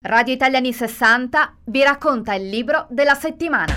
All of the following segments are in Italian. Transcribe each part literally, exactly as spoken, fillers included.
Radio Italia anni sessanta vi racconta il libro della settimana.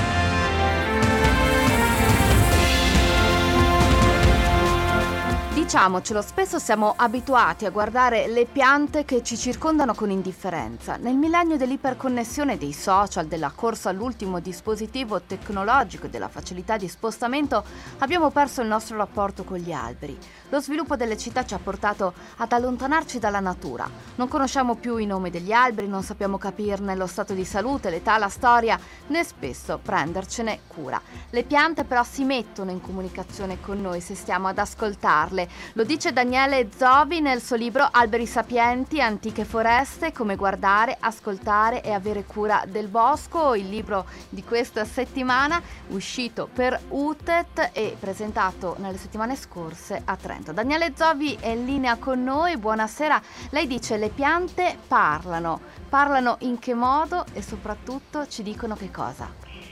Diciamocelo, spesso siamo abituati a guardare le piante che ci circondano con indifferenza. Nel millennio dell'iperconnessione, dei social, della corsa all'ultimo dispositivo tecnologico e della facilità di spostamento, abbiamo perso il nostro rapporto con gli alberi. Lo sviluppo delle città ci ha portato ad allontanarci dalla natura. Non conosciamo più i nomi degli alberi, non sappiamo capirne lo stato di salute, l'età, la storia, né spesso prendercene cura. Le piante però si mettono in comunicazione con noi se stiamo ad ascoltarle. Lo dice Daniele Zovi nel suo libro Alberi sapienti, antiche foreste, come guardare, ascoltare e avere cura del bosco, il libro di questa settimana, uscito per U T E T e presentato nelle settimane scorse a Trento. Daniele Zovi è in linea con noi, buonasera. Lei dice le piante parlano, parlano in che modo e soprattutto ci dicono che cosa?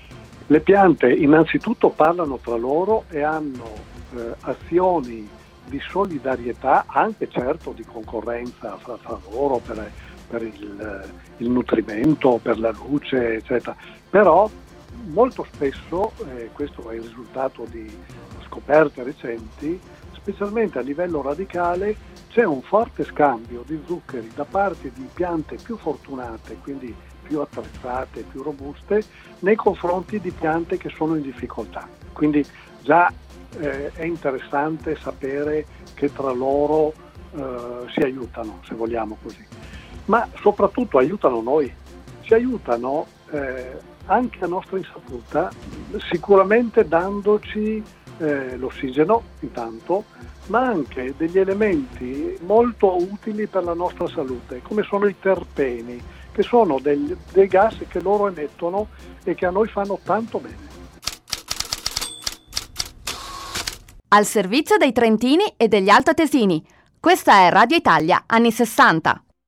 Le piante innanzitutto parlano tra loro e hanno eh, azioni di solidarietà, anche certo di concorrenza fra, fra loro per, per il, il nutrimento, per la luce, eccetera. Però molto spesso, eh, questo è il risultato di scoperte recenti, specialmente a livello radicale c'è un forte scambio di zuccheri da parte di piante più fortunate, quindi più attrezzate, più robuste, nei confronti di piante che sono in difficoltà. Quindi già eh, è interessante sapere che tra loro eh, si aiutano, se vogliamo così. Ma soprattutto aiutano noi, ci aiutano eh, anche a nostra insaputa, sicuramente dandoci eh, l'ossigeno intanto, ma anche degli elementi molto utili per la nostra salute, come sono i terpeni, che sono dei, dei gas che loro emettono e che a noi fanno tanto bene. Al servizio dei trentini e degli altoatesini. Questa è Radio Italia anni sessanta.